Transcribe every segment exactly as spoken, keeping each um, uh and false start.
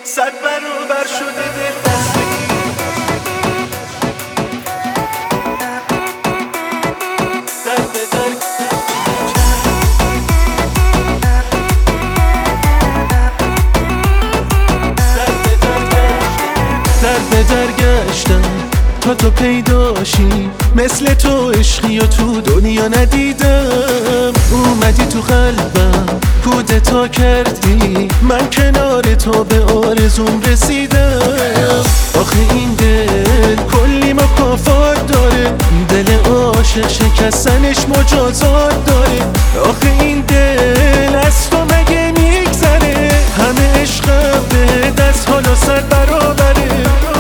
صد برابر شده دل بستگی. در به در در به در گشتم تا تو پیداشی، مثل تو عشقی و تو دنیا ندیدم. اومدی تو قلبم کودتا کردی، من کنار تو به آرزوم رسیدم. آخه این دل کلی مکافات داره، دل عاشق شکستنش مجازات داره. آخه این دل از تو مگه میگذره، همه عشقم به دست حالا صد برابره.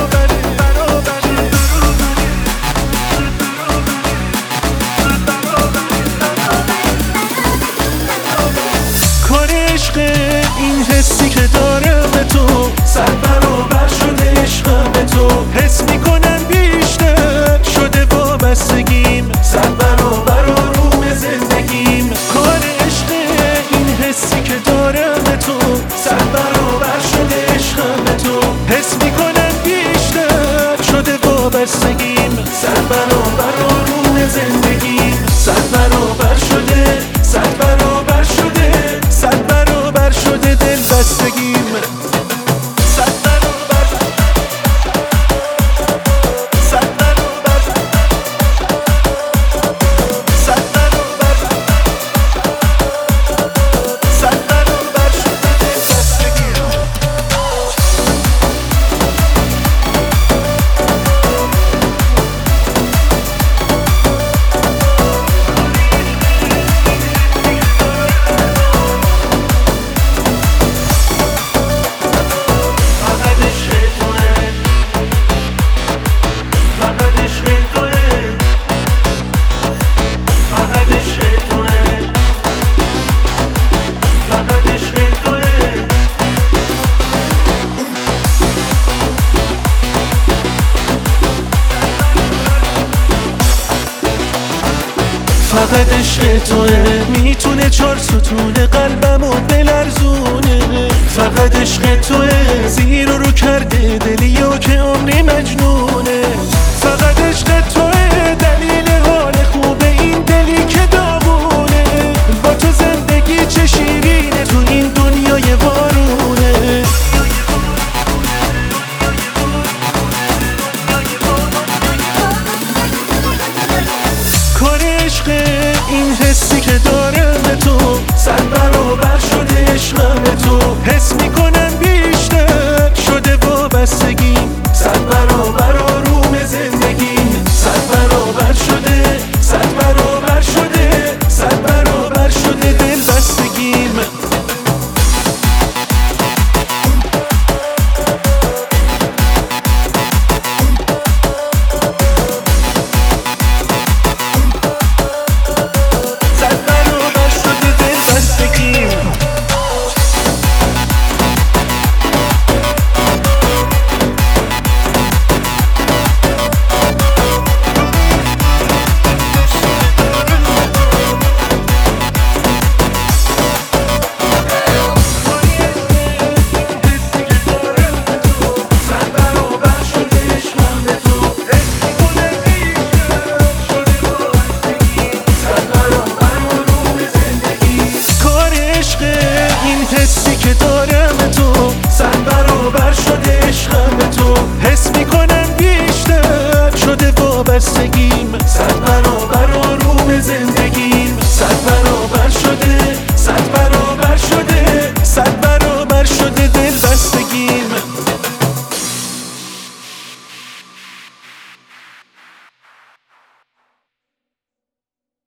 این حسی که دارم به تو صد برابر شده عشقم به تو. حس میکنم بیشتر شده وابستگیم، صد برابر آروم زندگیم. کار عشق این حسی که دارم به تو صد برابر شده عشقم به تو. حس میکنم بیشتر شده وابستگیم، صد برابر آروم زندگیم. صد برابر شده، صد برابر شده، صد برابر شده دل بستگیم. صد برابر، صد برابر، صد برابر، صد برابر شده دل بستگیم. فقط عشق توه میتونه چار ستون قلبمو بلرزونه. فقط عشق توه زیر و رو کرده دلیو که عمری مجنونه. فقط عشق توه دلیل حال خوبه این دلی که داغونه. با تو زندگی چه شیرینه تو این دنیای وارونه. کار عشق این حسی که دارم به تو صد برابر شده عشقم به تو. حس میکنم بیشتر شده وابستگیم، صد برابر آروم زندگیم. صد برابر شده، صد برابر شده، صد برابر شده دل بستگیم. حسی که دارم به تو صد برابر شده عشقم به تو. حس میکنم بیشتر شده وابستگیم، صد